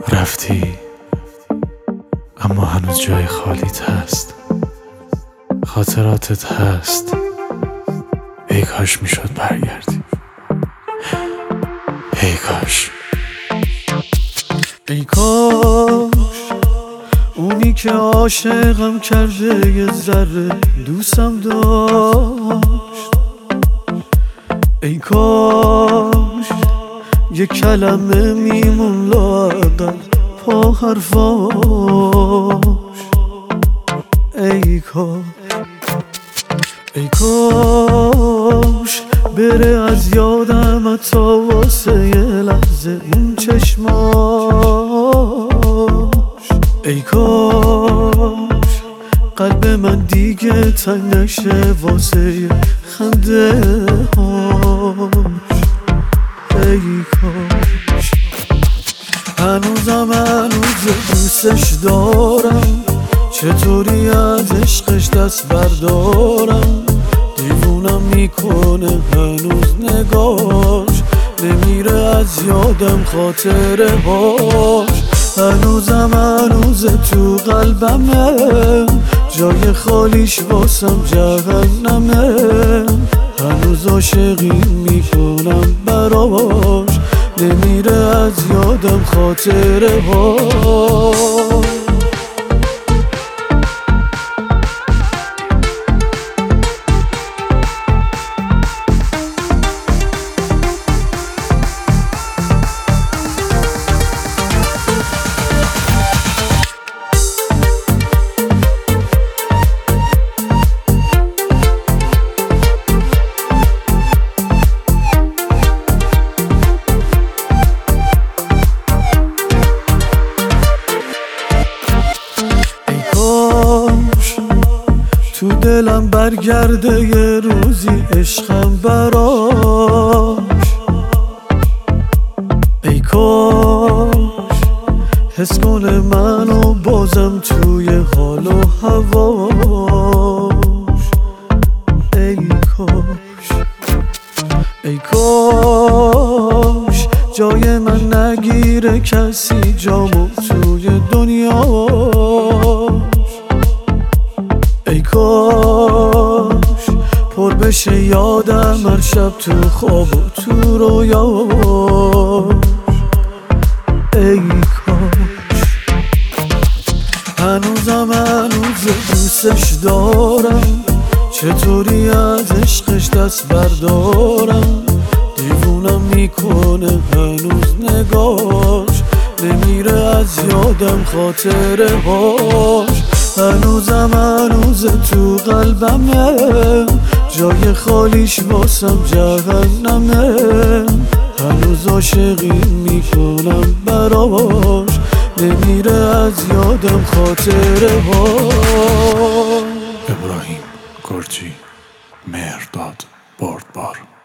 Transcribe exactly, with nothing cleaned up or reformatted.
رفتی اما هنوز جای خالیت هست، خاطراتت هست. ای کاش میشد برگردی، ای کاش ای کاش اونی که عاشقم کرده یه ذره دوستم داشت. ای کاش یه کلمه میمون لااقل پا حرفاش. ای کاش ای کاش بره از یادم حتی واسه یه لحظه اون چشماش. ای کاش قلب من دیگه تنگ نشه واسه یه خنده هاش. ای کاش هنوزم هنوز دوستش دارم، چطوری از عشقش دست بردارم. دیوونم میکنه هنوز نگاش، نمیره از یادم خاطره هاش. هنوزم هنوز تو قلبمه، جای خالیش واسم جهنمه. هنوز عاشقی میکنم براش، نمیره از یادم خاطره هاش. تو دلم برگرده یه روزی عشقم براش. ای کاش حس کنه منو بازم توی حال و هواش. ای کاش ای کاش جای من نگیره کسی جامو توی دنیا. ای کاش پر بشه یادم هر شب تو خواب و تو رویاش. ای کاش هنوزم هنوز دوستش دارم، چطوری از عشقش دست بردارم. دیوونم میکنه هنوز نگاش، نمیره از یادم خاطره هاش. هنوزم هنوز تو قلبمه، جای خالیش واسم جهنمه. هنوز عاشقی میکنم براش، نمیره از یادم خاطره هاش. ابراهیم گرجی، مهرداد بردبار.